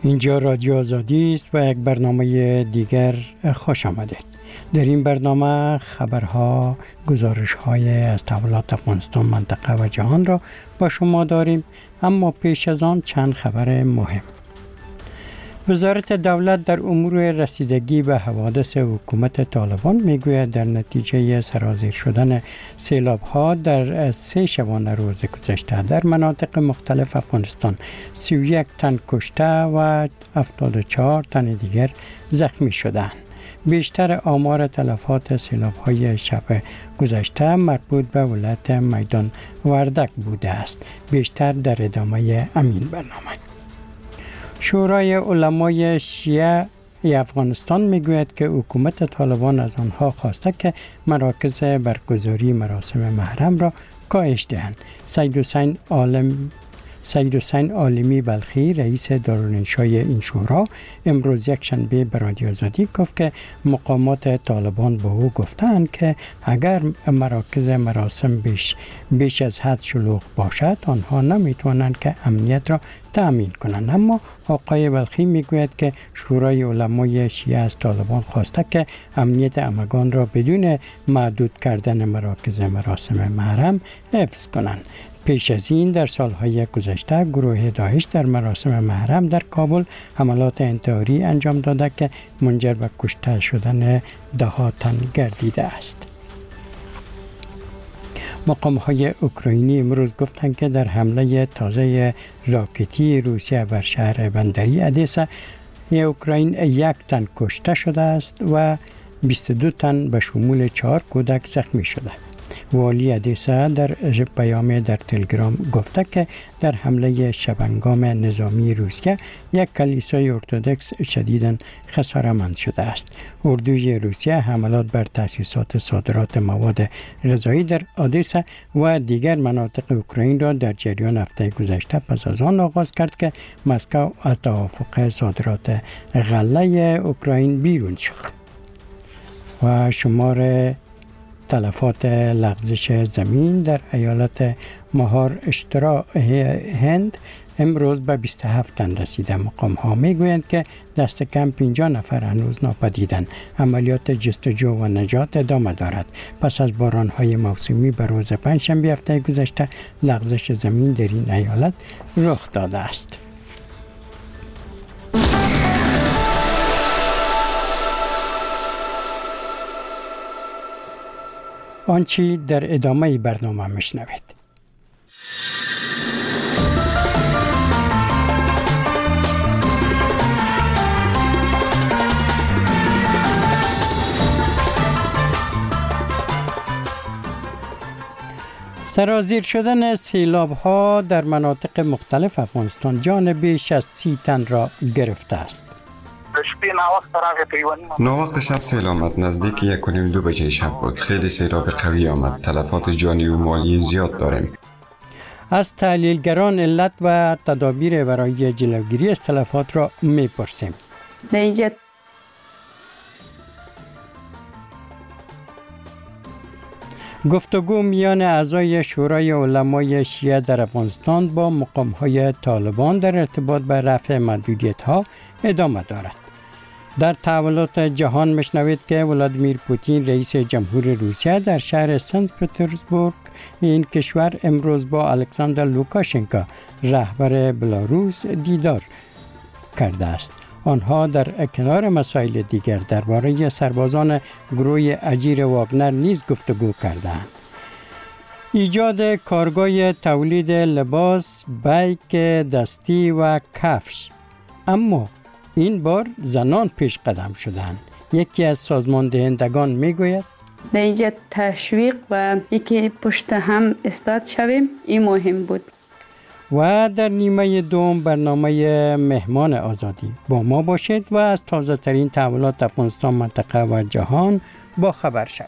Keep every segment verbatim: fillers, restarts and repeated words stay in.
اینجا رادیو آزادی است و یک برنامه دیگر خوش آمدید. در این برنامه خبرها، گزارش‌های از تحولات افغانستان، منطقه و جهان را با شما داریم، اما پیش از آن چند خبر مهم. وزارت دولت در امور رسیدگی به حوادث حکومت طالبان میگوید در نتیجه سرازیر شدن سیلاب‌ها در سه شبانه روز گذشته در مناطق مختلف افغانستان سی و یک تن کشته و هفتاد و چهار تن دیگر زخمی شدند. بیشتر آمار تلفات سیلاب‌های شب گذشته مربوط به ولایت میدان وردک بوده است. بیشتر در ادامه امین برنامه. شورای علمای شیعه افغانستان میگوید که حکومت طالبان از آنها خواسته که مراکز برگزاری مراسم محرم را کاهش دهند. سید حسین عالم سید حسین عالمی بلخی رئیس دارالانشای این شورا امروز یک شنبه به رادیو آزادی گفت که مقامات طالبان به او گفتند که اگر مراکز مراسم بیش بیش از حد شلوغ باشد آنها نمیتوانند که امنیت را تأمین کنند. اما آقای بلخی میگوید که شورای علمای شیعه از طالبان خواسته که امنیت همگان را بدون محدود کردن مراکز مراسم محرم حفظ کنند. پیش از این در سالهای گذشته گروه داعش در مراسم محرم در کابل حملات انتحاری انجام داده که منجر به کشته شدن ده ها تن گردیده است. مقام‌های اوکراینی امروز گفتند که در حمله تازه راکتی روسیه بر شهر بندری ادیسا اوکراین یک تن کشته شده است و بیست و دو تن به شمول چهار کودک زخمی شده. والی ادیسا در پیام در تلگرام گفته که در حمله شبنگام نظامی روسیه یک کلیسای ارتدوکس شدیداً خساره‌مند شده است. اردوی روسیه حملات بر تأسیسات صادرات مواد غذایی در ادیسا و دیگر مناطق اوکراین را در جریان هفته گذشته پس از آن آغاز کرد که مسکو از توافق صادرات غله اوکراین بیرون شد. و شمار تلفات لغزش زمین در ایالت مهار اشترا هند امروز به بیست و هفت تن رسیده. مقام ها می گویند که دست کم پنجاه نفر هنوز ناپدیدند. عملیات جستجو و نجات ادامه دارد. پس از باران های موسمی به روز پنجشنبه هفته گذشته لغزش زمین در این ایالت رخ داده است. آنچه در ادامه برنامه میشنوید. سرازیر شدن سیلاب ها در مناطق مختلف افغانستان جان بیش از سی تن را گرفته است. ناوقت شب سیل آمد. نزدیک یک و نیم دو بجه شب بود. خیلی سیلاب قوی آمد. تلفات جانی و مالی زیاد داریم. از تحلیلگران علت و تدابیر برای جلوگیری از تلفات را میپرسیم. اینجا گفتگو میان اعضای شورای علمای شیعه در افغانستان با مقام‌های طالبان در ارتباط به رفع محدودیت‌ها ادامه دارد. در تحولات جهان میشنوید که ولادیمیر پوتین رئیس جمهور روسیه در شهر سنت پترزبورگ این کشور امروز با الکساندر لوکاشنکو رهبر بلاروس دیدار کرده است. آنها در کنار مسائل دیگر درباره سربازان گروه اجیر واگنر نیز گفتگو کردند. ایجاد کارگاه تولید لباس، بیک دستی و کفش، اما این بار زنان پیش قدم شدند. یکی از سازمان دهندگان میگوید در اینجا تشویق و یکی پشت هم استاد شویم، این مهم بود. و در نیمه دوم برنامه مهمان آزادی با ما باشید و از تازه ترین تحولات افغانستان، منطقه و جهان با خبر شوید.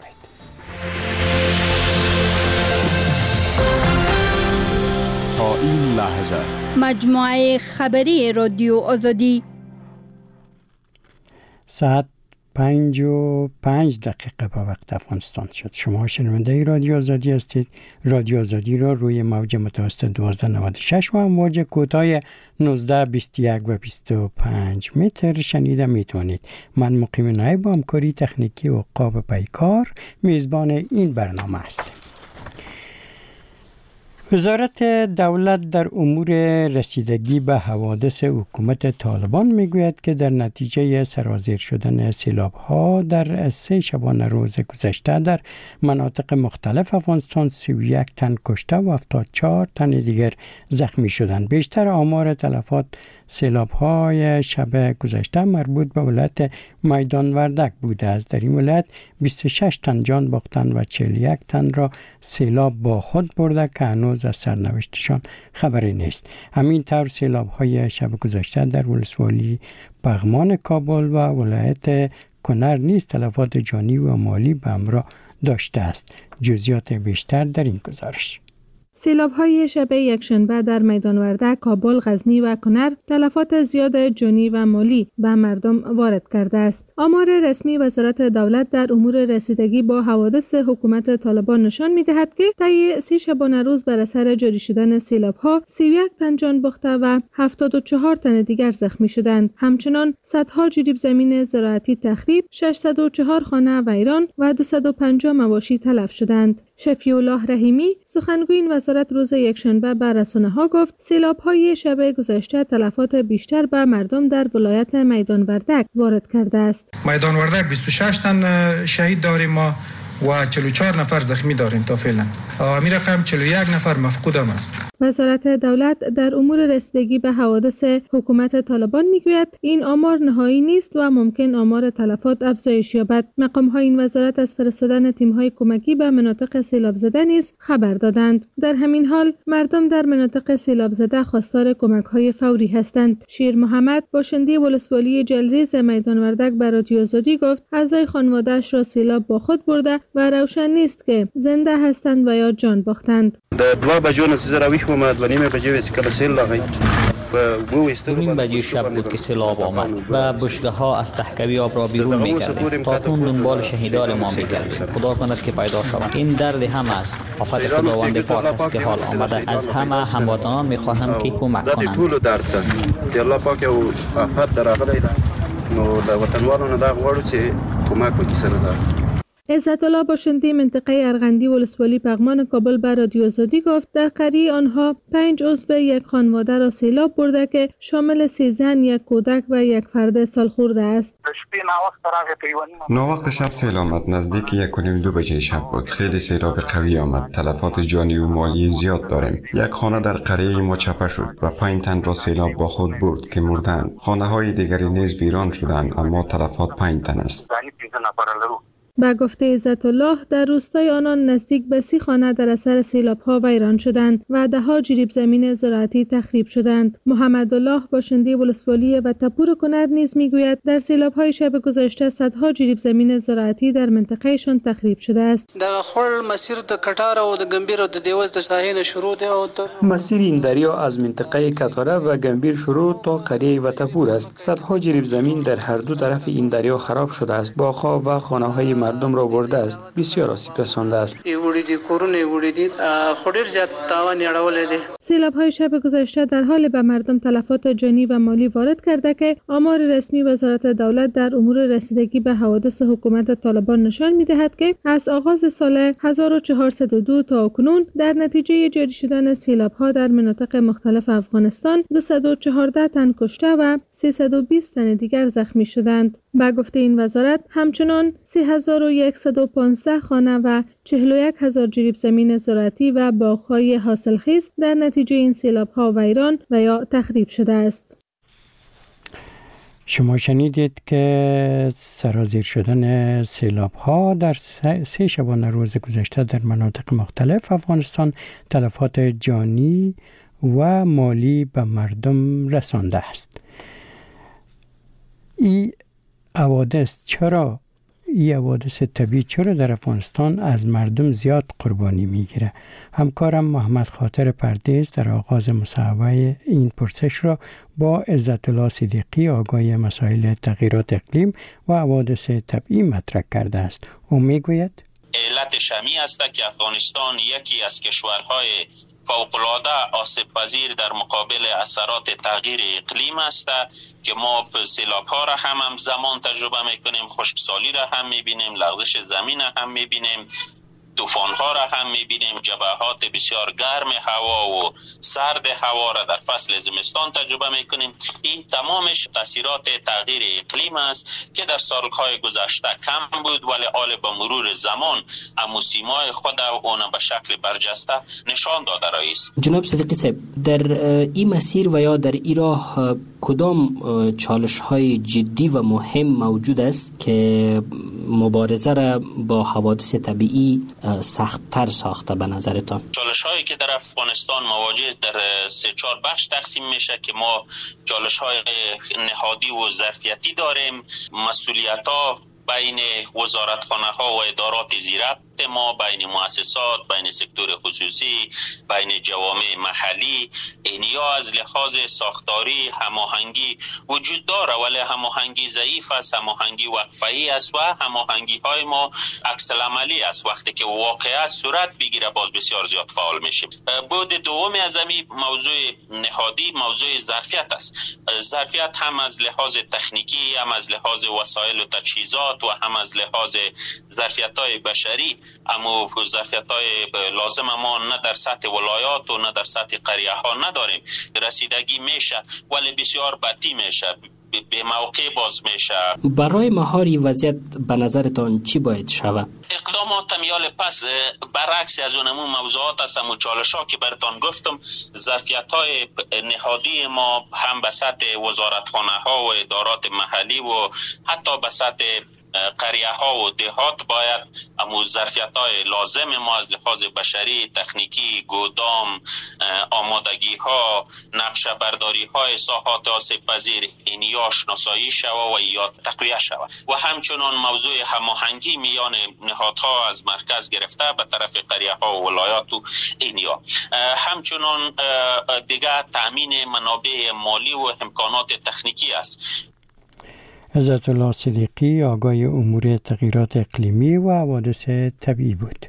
تا این لحظه مجموعه خبری رادیو آزادی ساعت پنج و پنج دقیقه به وقت افغانستان شد. شما شنونده رادیو آزادی هستید. رادیو آزادی را روی موج متوسط دوازده نود و شش و موج کوتاه نوزده بیست و یک و بیست و پنج متر شنیده میتونید. من مقیم نایب با همکاری تکنیکی و عقاب پیکار میزبان این برنامه هستم. وزارت دولت در امور رسیدگی به حوادث حکومت طالبان میگوید که در نتیجه سرازیر شدن سیلاب‌ها در سه شبانه روز گذشته در مناطق مختلف افغانستان سی و یک تن کشته و هفتاد و چهار تن دیگر زخمی شدند. بیشتر آمار تلفات سیلاب‌های شب گذشته مربوط به ولایت میدان وردک بوده است. در این ولایت بیست و شش تن جان باختند و چهل و یک تن را سیلاب با خود برده که هنوز از سرنوشتشان خبری نیست. همین طور سیلاب‌های شب گذشته در ولسوالی پغمان کابل و ولایت کنر نیز تلفات جانی و مالی به همراه داشته است. جزئیات بیشتر در این گزارش. سیلاب‌های شب یکشنبه در میدان وردک، کابل، غزنی و کنر تلفات زیاد جانی و مالی به مردم وارد کرده است. آمار رسمی وزارت دولت در امور رسیدگی با حوادث حکومت طالبان نشان می‌دهد که طی سی شبانه روز بر اثر جاری شدن سیلاب‌ها سی و یک تن جان باخته و هفتاد و چهار تن دیگر زخمی شدند. همچنین صدها جریب زمین زراعتی تخریب، ششصد و چهار خانه ویران و دویست و پنجاه مواشی تلف شدند. شفیع الله رحیمی سخنگوی این وزارت روز یکشنبه به رسانه‌ها گفت سیلاب‌های شب گذشته تلفات بیشتر به مردم در ولایت میدان وردک وارد کرده است. میدان وردک بیست و شش تن شهید داریم ما و چهل و چهار نفر زخمی داریم تا فعلا. امیر رقم چهل و یک نفر مفقود هم است. وزارت دولت در امور رسیدگی به حوادث حکومت طالبان میگوید این آمار نهایی نیست و ممکن آمار تلفات افزایش یابد. مقام‌های این وزارت از فرستادن تیم‌های کمکی به مناطق سیلاب زده نیز خبر دادند. در همین حال مردم در مناطق سیلاب زده خواستار کمک‌های فوری هستند. شیر محمد باشنده ولسوالی جلریز میدان وردک به رادیو آزادی گفت اعضای خانواده‌اش را سیلاب با خود برده و روشن نیست که زنده هستند و یا جان باختند. در دو بجو نسیزه رویش اومد و نیمه بجو ویسی که سیل لاغی نیم بجه شب بود که سیلاب آمد و بشگه ها از تحکوی آب را بیرون می‌کردیم. تاکنون دنبال شهیدان ما می‌گردیم. خدا کند که پیدا شود. این درد هم است. آفت خداوند پاک است که حال آمده. از همه هموطنان می‌خواهم که کمک کنند. طول درد ده الله پاک او آفت در اغلی ده نو د وطنوالو نه دا غواړو چې کمک وکړي سره ده. عزت الله باشنده منطقه ارغندی ولسوالی پغمان کابل به رادیو آزادی گفت در قریه آنها پنج عضو یک خانواده را سیلاب برده که شامل سه زن، یک کودک و یک فرد سالخورده است. ناوقت شب سیل آمد. نزدیک یک و نیم دو بجه شب بود. خیلی سیلاب قوی آمد. تلفات جانی و مالی زیاد داریم. یک خانه در قریه ما چپه شد و پنج تن را سیلاب با خود برد که مردند. خانه های دیگری نیز ویران شدند اما تلفات پنج تن است. با گفته عزت الله در روستای آنان نزدیک به سی خانه در اثر سیلاب‌ها ویران شدند و ده‌ها جریب زمین زراعتی تخریب شدند. محمد الله باشنده ولسوالی و تپور کنر نیز میگوید در سیلاب‌های شب گذشته صدها جریب زمین زراعتی در منطقهشان تخریب شده است. د خړ مسیر د کټار او د ګمبیر او د دیوز د ساحل شروع ده او مسیر این دریا از منطقه کتاره و گمبیر شروع تا قریه و تپور است. صدها جریب زمین در هر دو طرف این دریا خراب شده است. باغ‌ها و خانه‌های مردم را برده است. بسیار آسیب رسانده است. سیلاب‌های شب گذشته در حال به مردم تلفات جانی و مالی وارد کرده که آمار رسمی وزارت دولت در امور رسیدگی به حوادث حکومت طالبان نشان می‌دهد که از آغاز سال هزار و چهارصد و دو تا اکنون در نتیجه جاری شدن سیلاب‌ها در مناطق مختلف افغانستان دویست و چهارده تن کشته و سیصد و بیست تن دیگر زخمی شدند. با گفته این وزارت همچنان سه هزار و صد و پانزده خانه و چهل و یک هزار جریب زمین زراعتی و باغ‌های حاصلخیز در نتیجه این سیلاب‌ها ویران و یا تخریب شده است. شما شنیدید که سرازیر شدن سیلاب‌ها در سه شبانه روز گذشته در مناطق مختلف افغانستان تلفات جانی و مالی به مردم رسانده است. این حوادث چرا این حوادث طبیعی چرا در افغانستان از مردم زیاد قربانی میگیره؟ همکارم محمد خاطر پردیس در آغاز مصاحبه این پرسش را با عزت الله صدیقی آگاه مسائل تغییرات اقلیم و حوادث طبیعی مطرح کرده است. او میگوید علت شمی است که افغانستان یکی از کشورهای فوق‌العاده آسیب پذیر در مقابل اثرات تغییر اقلیم است که ما سیلاب ها را هم همزمان تجربه میکنیم، خشکسالی را هم میبینیم، لغزش زمین هم میبینیم، طوفان ها را هم میبینیم، جبهات بسیار گرم هوا و سرد هوا را در فصل زمستان تجربه میکنیم. این تمامش تاثیرات تغییر اقلیم است که در سالهای گذشته کم بود، ولی حال با مرور زمان موسم‌های خود اون به شکل برجسته نشان داده است. جناب صدیقی صاحب، در این مسیر و یا در این راه کدام چالش های جدی و مهم موجود است که مبارزه را با حوادث طبیعی سخت‌تر ساخته به نظرتان؟ چالش هایی که در افغانستان مواجه در سه چهار بخش تقسیم میشه که ما چالش های نهادی و ظرفیتی داریم. مسئولیت ها بین وزارتخانه ها و ادارات زیربط ما، بین مؤسسات، بین سکتور خصوصی، بین جوامع محلی، اینیا از لحاظ ساختاری هماهنگی وجود داره، ولی هماهنگی ضعیف است، هماهنگی وقفه‌ای است و هماهنگی های ما عکس العملی است. وقتی که واقعیت صورت بگیره باز بسیار زیاد فعال میشیم. بود دوم از همین موضوع نهادی موضوع ظرفیت است. ظرفیت هم از لحاظ تکنیکی، هم از لحاظ وسایل و تجهیزات و هم از لحاظ ظرفیت‌های بشری، اما ظرفیت‌های لازم ما نه در سطح ولایات و نه در سطح قریه ها نداریم. رسیدگی میشه ولی بسیار بطی میشه، به موقع باز میشه. برای مهار وضعیت به نظرتان چی باید شود؟ اقدامات میال پس برعکس از اونمون موضوعات است و چالش‌ها که براتون گفتم. ظرفیت‌های نهادی ما هم به سطح وزارتخانه‌ها و ادارات محلی و حتی به سطح قریه ها و دهات باید امو ظرفیت های لازم ما از لحاظ بشری، تکنیکی، گودام، آمادگی ها، نقشه برداری های ساحات آسیب پذیر اینیا شناسایی شود و یا تقویه شود و همچنان موضوع هماهنگی میان نهادها از مرکز گرفته به طرف قریه ها و ولایات و اینیا، همچنان دیگه تامین منابع مالی و امکانات تکنیکی است. عزت الله صدیقی آگاه امور تغییرات اقلیمی و حوادث طبیعی بود.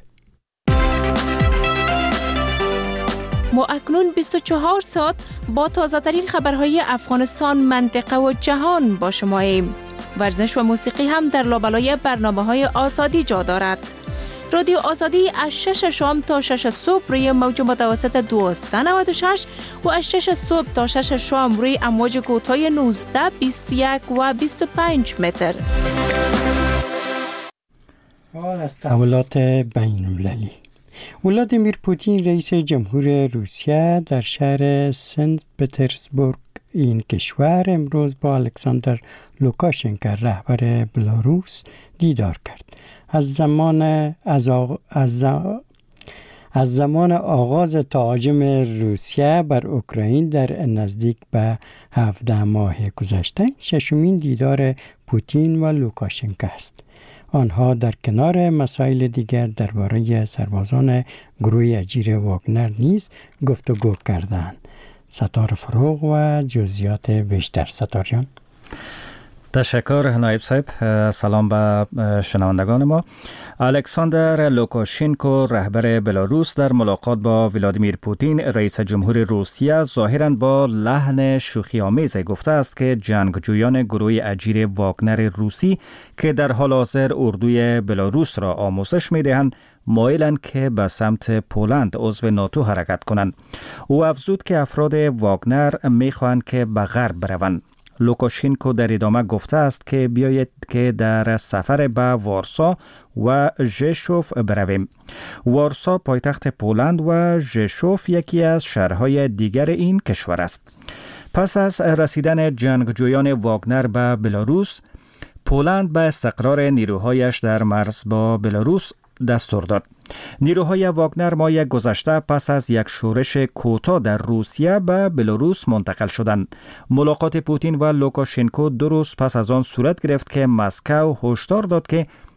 ما اکنون بیست و چهار ساعت با تازه ترین خبرهای افغانستان، منطقه و جهان با شماییم. ورزش و موسیقی هم در لابلای برنامه‌های آزادی جا دارد. رادیو آزادی از شش شام تا شش صبح روی موج متوسط دویست و نود و شش و از شش صبح تا شش شام روی امواج کوتاه نوزده، بیست و یک و بیست و پنج متر. حال از تحولات بین‌المللی. ولادیمیر پوتین رئیس جمهور روسیه در شهر سنت پترزبورگ این کشور امروز با الکساندر لوکاشنکو رهبر بلاروس دیدار کرد. از زمان از, آغ... از, ز... از زمان آغاز تهاجم روسیه بر اوکراین در نزدیک به هفده ماه گذشته ششمین دیدار پوتین و لوکاشنکو است. آنها در کنار مسائل دیگر درباره سربازان گروه اجیر واگنر نیز گفتگو کردند. ستار فروغ و جزئیات بیشتر. ستار جان. تشکر نایب صاحب. سلام به شنوندگان ما. الکساندر لوکاشنکو رهبر بلاروس در ملاقات با ولادیمیر پوتین رئیس جمهور روسیه ظاهراً با لحن شوخی آمیز گفته است که جنگجویان گروه اجیر واگنر روسی که در حال حاضر اردوی بلاروس را آموزش می‌دهند مایلند که به سمت پولند عضو ناتو حرکت کنند. او افزود که افراد واگنر می‌خواهند که به غرب بروند. لوکاشنکو در ادامه گفته است که بیاید که در سفر به وارسا و ژشوف برویم. وارسا پایتخت پولند و ژشوف یکی از شهرهای دیگر این کشور است. پس از رسیدن جنگجویان واگنر به بلاروس، پولند به استقرار نیروهایش در مرز با بلاروس دستور داد. نیروهای واگنر ماه گذشته پس از یک شورش کوتاه در روسیه به بلاروس منتقل شدند. ملاقات پوتین و لوکاشنکو دو روز پس از آن صورت گرفت که مسکو هشدار داد که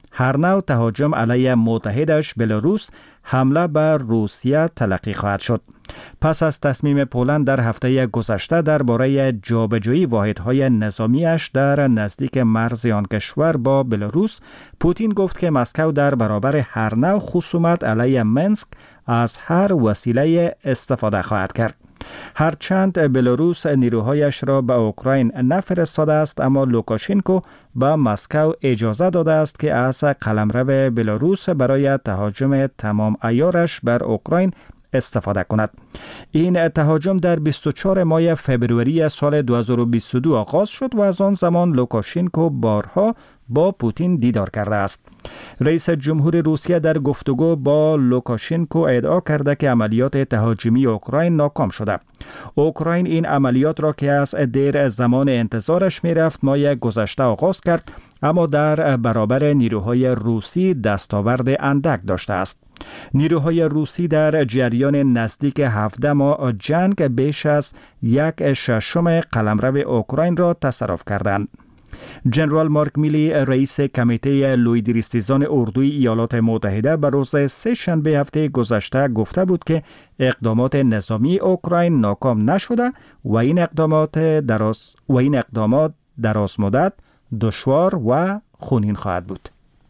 هر نوع تهاجم علیه متحدش بلاروس حمله بر روسیه تلقی خواهد شد. پس از تصمیم پولند در هفته گذشته درباره جابجایی واحدهای نظامیش در نزدیک مرز آن کشور با بلاروس، پوتین گفت که مسکو در برابر هر نوع خصومت علیه منسک از هر وسیله استفاده خواهد کرد. هرچند بلاروس نیروهایش را به اوکراین نفرستاده است، اما لوکاشنکو به مسکو اجازه داده است که از قلمرو بلاروس برای تهاجم تمام عیارش بر اوکراین استفاده کند. این تهاجم در بیست و چهارم ماه فبروری سال دو هزار و بیست و دو آغاز شد و از آن زمان لوکاشنکو بارها با پوتین دیدار کرده است. رئیس جمهور روسیه در گفتگو با لوکاشنکو ادعا کرده که عملیات تهاجمی اوکراین ناکام شده. اوکراین این عملیات را که از دیر زمان انتظارش می رفت ماه گذشته آغاز کرد، اما در برابر نیروهای روسی دستاورد اندک داشته است. نیروهای روسی در جریان نزدیک هفده ماه جنگ بیش از یک ششم قلمرو اوکراین را تصرف کردند. جنرال مارک میلی، رئیس کمیته لویدریستیزان اردوی ایالات متحده، به روز سه شنبه هفته گذشته گفته بود که اقدامات نظامی اوکراین ناکام نشده و این اقدامات دراز و این اقدامات دراز مدت دشوار و خونین خواهد بود.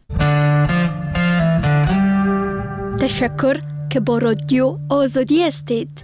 تشکر که با رادیو آزادی هستید.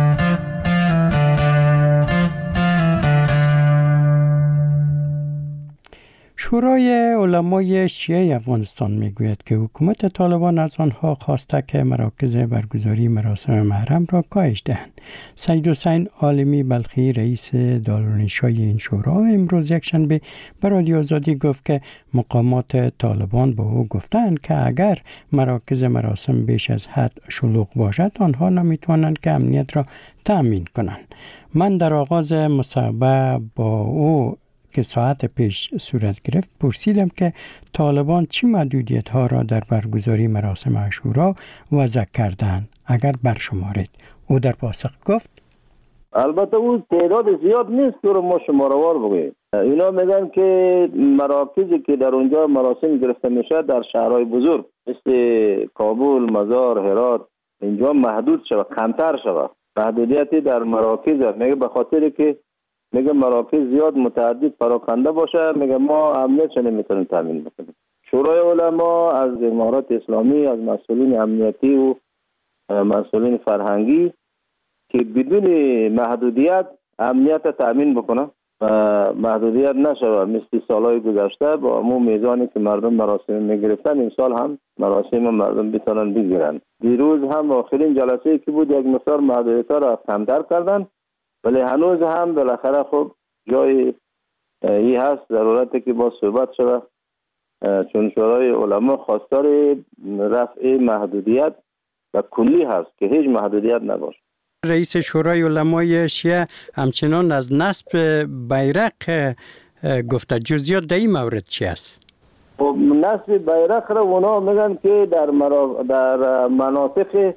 شورای علمای شیعه افغانستان میگوید که حکومت طالبان از آنها خواسته که مراکز برگزاری مراسم محرم را کاهش دهند. سید حسین عالمی بلخی، رئیس دارالانشای این شورا، امروز یکشنبه به رادیو آزادی گفت که مقامات طالبان به او گفتند که اگر مراکز مراسم بیش از حد شلوغ باشد آنها نمیتوانند که امنیت را تأمین کنند. من در آغاز مصاحبه با او که ساعت پیش صورت گرفت پرسیدم که طالبان چه محدودیت ها را در برگزاری مراسم عاشورا وضع کردند اگر برشمارید. او در پاسخ گفت البته او تعداد زیاد نیست که رو ما شماروار بگوییم. اینا میگن که مراکزی که در اونجا مراسم گرفته میشه در شهرهای بزرگ مثل کابل، مزار، هرات اینجا محدود شود، کمتر شود. محدودیتی در مراکز میگه به خاطر که میگه مراکز زیاد متعدد پراکنده باشه، میگه ما امنیتش نمیتونیم تامین بکنیم. شورای علما از امارات اسلامی، از مسئولین امنیتی و مسئولین فرهنگی که بدون محدودیت امنیت تامین بکنه و محدودیت نشوه مثل سالهای گذشته با همون میزانی که مردم مراسم میگرفتن این سال هم مراسم مردم بتونن بگیرن. دیروز هم آخرین جلسه که بود یک مقدار محدودیت را کمتر کردن، ولی هنوز هم بالاخره خب جای ای هست ضرورت که با صحبت شده، چون شورای علما خواستار رفع محدودیت و کلی هست که هیچ محدودیت نباشه. رئیس شورای علمای شیعه همچنان از نصب بیرق گفته. جزئیات در این مورد چی است؟ خب نصب بیرق را اونا میگن که در مرا... در مناطق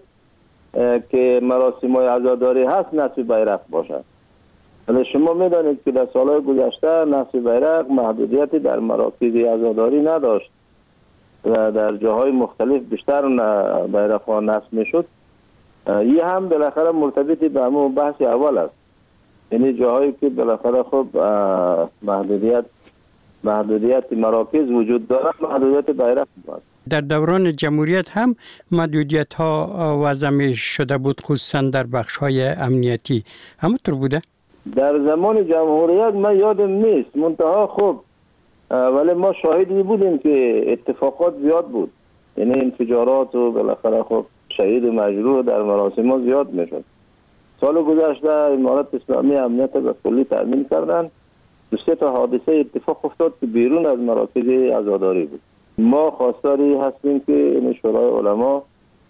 که مراسم های عزاداری هست نصب بیرق باشد. ولی شما میدانید که در سالهای گذشته نصب بیرق محدودیتی در مراکز عزاداری نداشت و در جاهای مختلف بیشتر بیرق ها نصب میشد. این هم بالاخره مرتبط به همون بحث اول است، یعنی جاهایی که بالاخره خب محدودیت محدودیت مراکز وجود دارد محدودیت بیرق است. در دوران جمهوریت هم محدودیت ها وضع می شده بود، خصوصا در بخش های امنیتی. همونطور بوده؟ در زمان جمهوریت من یادم نیست، منتها خب ولی ما شاهدی بودیم که اتفاقات زیاد بود، یعنی انفجارات و بالاخره خب شهید و مجروح در مراسم ها زیاد می شد. سال گذشته امارات اسلامی امنیت به کلی تأمین کردن. دو سه تا حادثه اتفاق افتاد که بیرون از مراکز عزاداری بود. ما خواستاری هستیم که این شورای علما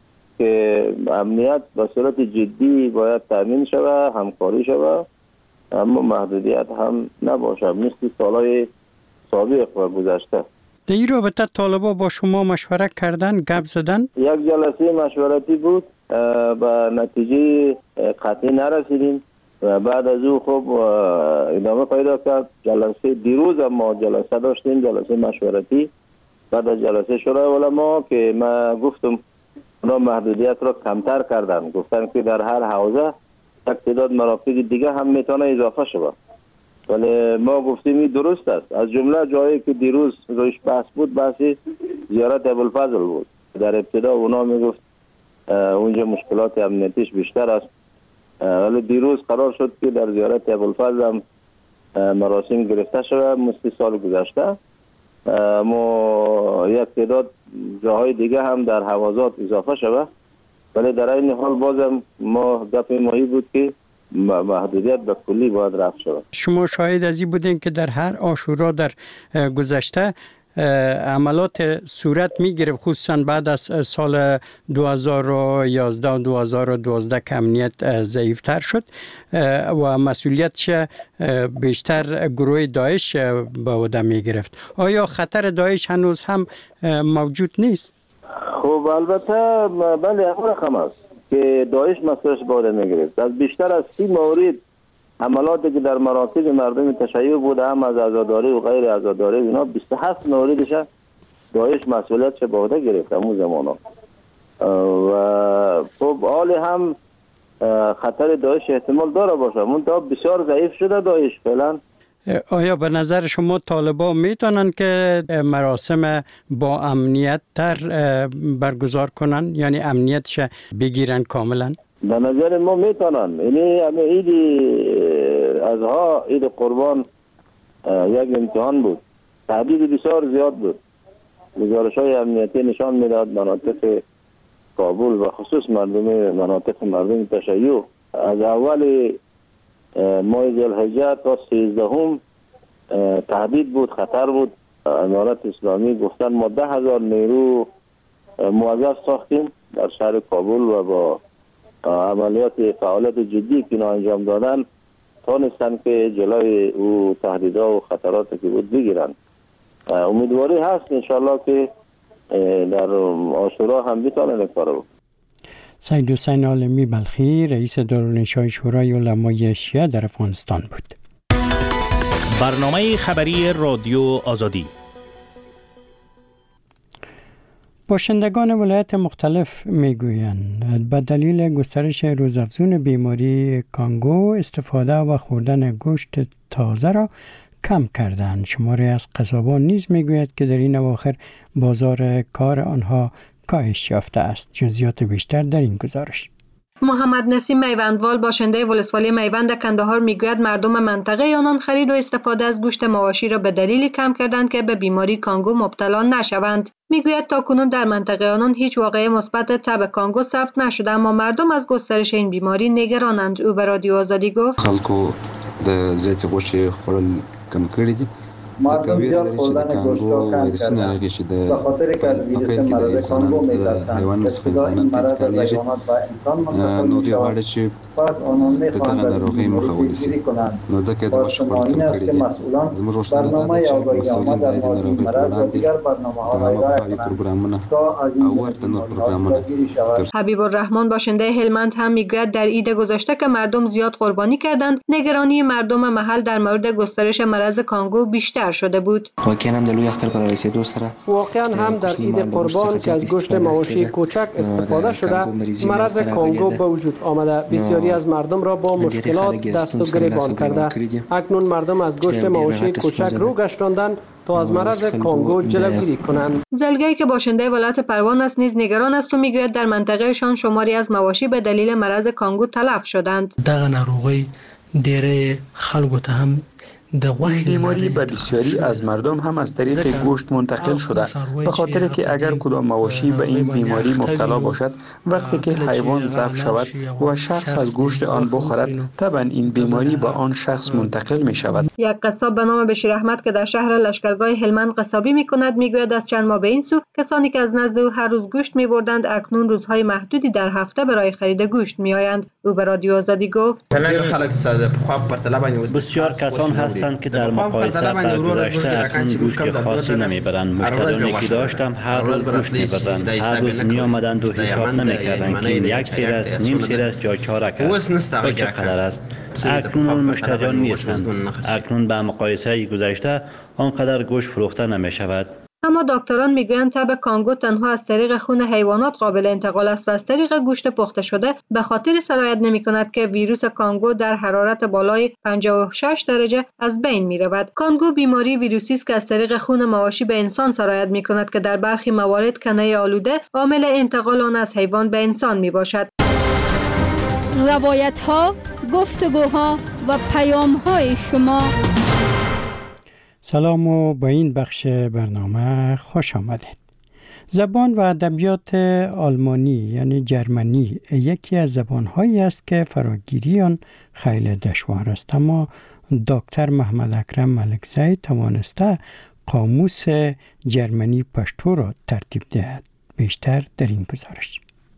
که امنیت به صورت جدی باید تأمین شود، همکاری شود، اما محدودیت هم نباشه مثل سالهای سابق و گذشته. در این رابطه طالبا با شما مشوره کردن، گپ زدن؟ یک جلسه مشورتی بود، به نتیجه قطعی نرسیدیم و بعد از او خب ادامه پیدا کرد. جلسه دیروز ما جلسه داشتیم، جلسه مشورتی بعد از جلسه شورای علما که ما گفتم اونا محدودیت را کمتر کردن، گفتن که در هر حوزه یک تعداد مراکز دیگه هم میتونه اضافه شود. ولی ما گفتیم این درست است. از جمله جایی که دیروز روش بحث بود بحث زیارت ابوالفضل بود. در ابتدا اونا میگفت اونجا مشکلات امنیتیش بیشتر است، ولی دیروز قرار شد که در زیارت ابوالفضل هم مراسم گرفته شده مثل سال گذشته. ما یک تعداد جاهای دیگه هم در حوازات اضافه شده، ولی در این حال بازم ما گپ ماهی بود که محدودیت به کلی باید رفع شود. شما شاهد از این بودین که در هر عاشورا در گذشته عملات صورت می گرفت، خصوصا بعد از سال دو هزار و یازده و دو هزار و دوازده که امنیت ضعیفتر شد و مسئولیتش بیشتر گروه داعش به عهده می گرفت. آیا خطر داعش هنوز هم موجود نیست؟ خب البته بله همون رقم است که داعش مسئولش به عهده می گرفت. از بیشتر از سی مورد عملاتی که در مراکز مردم تشیع بوده، هم از عزاداری و غیر عزاداری، اینا بیست و هفت موردش داعش مسئولیتش به عهده گرفت همون زمانا. و خب حال هم خطر داعش احتمال داره باشه، منتها بسیار ضعیف شده داعش فعلا. آیا به نظر شما طالبان میتونن که مراسم با امنیت تر برگزار کنن، یعنی امنیتش بگیرن کاملا؟ به نظر ما میتونن. یعنی همه عید اضحی، عید قربان یک امتحان بود، تهدید بسیار زیاد بود. گزارش های امنیتی نشان میداد مناطق کابل و خصوص مردم مناطق مردم تشیع از اول ماه ذوالحجه تا سیزدهم تهدید بود، خطر بود. امارت اسلامی گفتن ما ده هزار نیرو موظف ساختیم در شهر کابل و با عملیات فعالیت جدی که اینا انجام دادن تانستن که جلوی او تهدیدها و خطراتی که بود بگیرن. امیدواری هست انشالله که در عاشورا هم بتانن کارو بکنن. سید حسین عالمی بلخی رئیس دارالانشای شورای علمای شیعه در افغانستان بود. برنامه خبری رادیو آزادی. باشندگان ولایت مختلف میگویند به دلیل گسترش روزافزون بیماری کانگو استفاده و خوردن گوشت تازه را کم کردند. شماری از قصابان نیز میگوید که در این اواخر بازار کار آنها کاهش یافته است. جزئیات بیشتر در این گزارش. محمد نسیم میوندوال باشنده ولسوالی میوند کندهار میگوید مردم منطقه آنان خرید و استفاده از گوشت مواشی را به دلیلی کم کردند که به بیماری کانگو مبتلا نشوند. میگوید تاکنون در منطقه آنان هیچ واقعه مثبت تب کانگو ثبت نشده، اما مردم از گسترش این بیماری نگرانند. او به رادیو آزادی گفت خلکو د زیت غوښې خوړل کم کړی دي. مردم زیاد خوردن گوشت را کم کردند به خاطر که از ویروس مرض کانگو میترسند، ابتدا این مرض از حیوانات به انسان منتقل میشود. پس آنان میخواهند از این بیماری جلوگیری کنند. بازشمار این است که مسئولان برنامه آگاهی آمد در مورد این مرض و دیگر برنامه‌ها را ارائه کنند تا از این بیماری جلوگیری شود. حبیب الرحمن باشنده هلمند هم میگوید در عید گذشته که مردم زیاد قربانی کردند، نگرانی مردم محل در مورد گسترش مرض کانگو بیشتر شده بود. واقعا هم در لوی اختر پر رسیدو سره واقعا هم در عید قربان که از گوشت مواشی کوچک استفاده شده مرض کانگو به وجود آمده. بسیاری از مردم را با مشکلات دست و گریبان کرده. اکنون مردم از گوشت مواشی کوچک رو گشتاندن تا از مرض کانگو جلوگیری کنند. زلگی که باشنده ولایت پروان است نیز نگران است و میگوید در منطقهشان شماری از مواشی به دلیل مرض کانگو تلف شدند. دغه ناروغي ډېرې خلکو ته هم این بیماری به بسیاری از مردم هم از طریق گوشت منتقل شده، به خاطر که اگر کدام مواشی به این بیماری مبتلا باشد، وقتی که حیوان ذبح شود و شخص از گوشت آن بخورد، طبعا این بیماری به آن شخص منتقل می شود. یک قصاب به نام بشیر احمد که در شهر لشکرگاه هلمند قصابی می کند میگوید از چند ماه به این سو کسانی که از نزد او هر روز گوشت می بردند اکنون روزهای محدودی در هفته برای خرید گوشت می آیند. او به رادیو آزادی گفت بسیار کسان هستند که در مقایسه با گذشته اکنون گوشت خاصی نمیبرند. مشتریانی که داشتم هر روز گوشت میبردند، هر روز می آمدند و حساب نمیکردند که این یک سیر است، نیم سیر است یا چهارک است و چقدر است. اکنون آن مشتریان نیستند. اکنون با مقایسه گذشته آنقدر گوشت فروخته نمی شود. اما دکتران میگویند تب کانگو تنها از طریق خون حیوانات قابل انتقال است و از طریق گوشت پخته شده به خاطر سرایت نمی کند که ویروس کانگو در حرارت بالای پنجاه و شش درجه از بین می رود. کانگو بیماری ویروسی است که از طریق خون مواشی به انسان سرایت می کند که در برخی موارد کنه آلوده عامل انتقال آن از حیوان به انسان می باشد. روایت ها، گفتگوها و پیام های شما. سلام و با این بخش برنامه خوش آمدید. زبان و ادبیات آلمانی یعنی جرمنی یکی از زبان‌هایی است که فراگیری آن خیلی دشوار است، اما دکتر محمد اکرم ملکزی توانسته قاموس جرمنی پشتو را ترتیب دهد. بیشتر در این گزارش.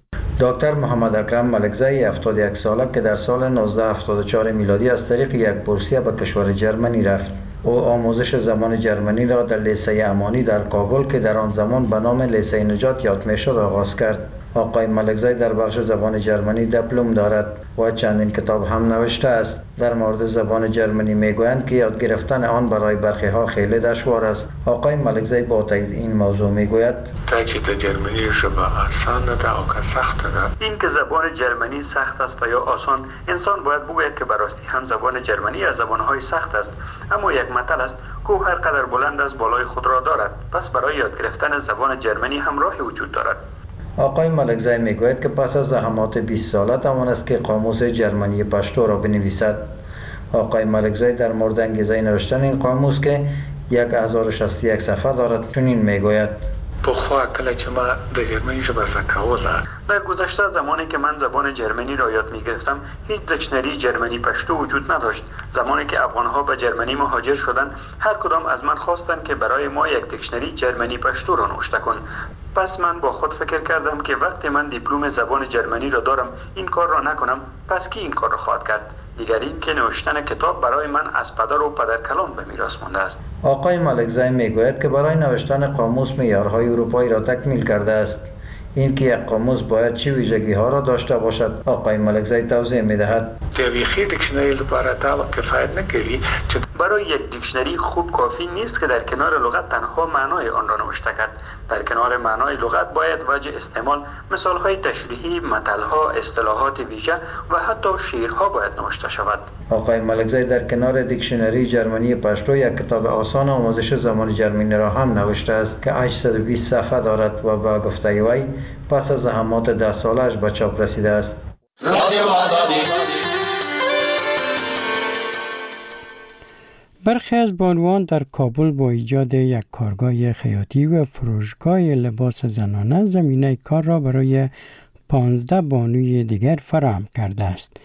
دکتر محمد اکرم ملکزی هفتاد و یک ساله که در سال نوزده هفتاد و چهار میلادی از طریق یک بورسیه به کشور جرمنی رفت. او آموزش زبان جرمنی را در لیسه امانی در کابل که در آن زمان به نام لیسه نجات یاد میشد آغاز کرد. آقای ملکزی در بخش زبان جرمنی دیپلم دارد و چندین کتاب هم نوشته است. در مورد زبان جرمنی میگویند که یاد گرفتن آن برای برخی ها خیلی دشوار است. آقای ملکزی با تایید این موضوع میگوید تاکید جرمنی شبه آسان ده او که سخت ده. این که زبان جرمنی سخت است یا آسان، انسان باید بگوید که براستی هم زبان جرمنی از زبانهای سخت است، اما یک متل است کوه هر قدر بلند است بالای خود را دارد. پس برای یاد گرفتن زبان جرمنی هم راهی وجود دارد. آقای ملکزی میگوید که پس از زحمات بیست ساله توانست که قاموس جرمنی پشتو را بنویسد. آقای ملکزی در مورد انگیزه نوشتن این قاموس که هزار و شصت و یک صفحه دارد چنین میگوید: پخوا کله چې ما د جرمنی ژبه زده کوله، در گذشته زمانی که من زبان جرمنی را یاد می‌گرفتم هیچ دیکشنری جرمنی پشتو وجود نداشت. زمانی که افغان‌ها به جرمنی مهاجر شدند هر کدام از من خواستند که برای ما یک دیکشنری جرمنی پشتو را نوشته کن. پس من با خود فکر کردم که وقتی من دیپلم زبان جرمنی را دارم این کار را نکنم، پس کی این کار را خواهد کرد؟ دیگر این که نوشتن کتاب برای من از پدر و پدرکلان به میراث مانده است. آقای ملکزی میگوید که برای نوشتن قاموس معیارهای اروپایی را تکمیل کرده است. این که یک قاموس باید چه ویژگی ها را داشته باشد آقای ملکزی توضیح میدهد. تاریخی دیکشنری لپاره تا کفایت نکوي. برای یک دیکشنری خوب کافی نیست که در کنار لغت تنها معنای آن را نوشته کرد. در کنار معنای لغت باید وجه استعمال، مثالهای تشریحی، متلها، اصطلاحات ویژه و حتی شعرها باید نوشته شود. آقای ملکزی در کنار دیکشنری جرمنی پشتو یک کتاب آسان آموزش زبان جرمنی را هم نوشته است که هشتصد و بیست صفحه دارد و با گفته وی پس از زحمات ده سالش به چاپ رسیده است. رادیو آزادی. برخی از بانوان در کابل با ایجاد یک کارگاه خیاطی و فروشگاه لباس زنانه زمینه کار را برای پانزده بانوی دیگر فراهم کرده است.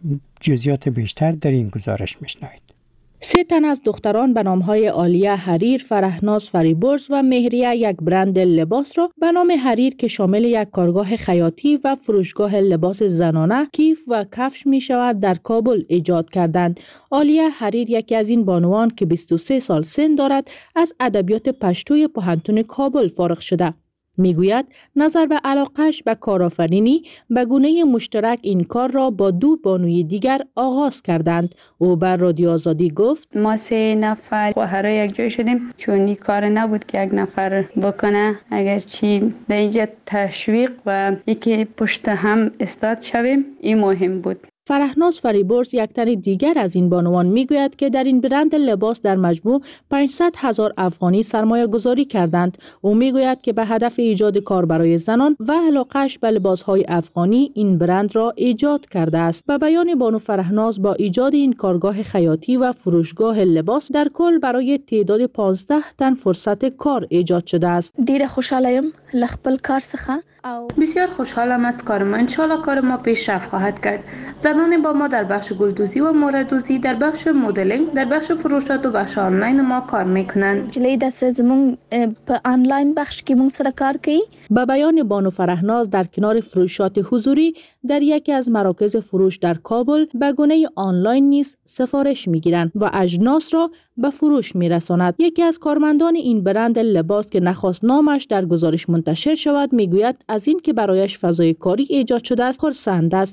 جزئیات بیشتر در این گزارش میشنوید. سه تن از دختران به نامهای عالیه حریر، فرهناز فریبرز و مهریه یک برند لباس را به نام حریر که شامل یک کارگاه خیاطی و فروشگاه لباس زنانه، کیف و کفش می شود در کابل ایجاد کردند. عالیه حریر یکی از این بانوان که بیست و سه سال سن دارد از ادبیات پشتوی پوهنتون کابل فارغ شده. میگوید نظر به علاقهش به کارآفرینی به گونه مشترک این کار را با دو بانوی دیگر آغاز کردند. او بر رادیو آزادی گفت: ما سه نفر خواهرای یک جای شدیم چون این کار نبود که یک نفر بکنه، اگرچه در اینجا تشویق و یکی پشت هم استاد شویم این مهم بود. فرهناز فریبرز یک تن دیگر از این بانوان میگوید که در این برند لباس در مجموع پانصد هزار افغانی سرمایه گذاری کردند. او میگوید که به هدف ایجاد کار برای زنان و علاقهش به لباسهای افغانی این برند را ایجاد کرده است. به بیان بانو فرهناز با ایجاد این کارگاه خیاطی و فروشگاه لباس در کل برای تعداد پانزده تن فرصت کار ایجاد شده است. ډیره خوشحالم له خپل کار څخه. بسیار خوشحالم از کار ما. انشالله کار ما پیشرفت خواهد کرد. زنان با ما در بخش گلدوزی و موردوزی، در بخش مدلینگ، در بخش فروشات و بخش آنلاین ما کار میکنند. جلی دست زمون په آنلاین بخش کې مونږ سره کار کوي. با بیان بانو فرهناز در کنار فروشات حضوری در یکی از مراکز فروش در کابل به گونه آنلاین نیز سفارش میگیرند و اجناس را به فروش میرساند. یکی از کارمندان این برند لباس که نخواست نامش در گزارش منتشر شود میگوید از این که برایش فضای کاری ایجاد شده است خرسند است.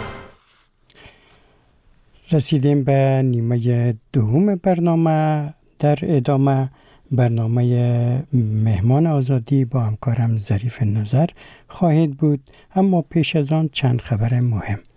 رسیدیم به نیمه دوم برنامه. در ادامه برنامه مهمان آزادی با همکارم ظریف نظر خواهد بود، اما پیش از آن چند خبر مهم.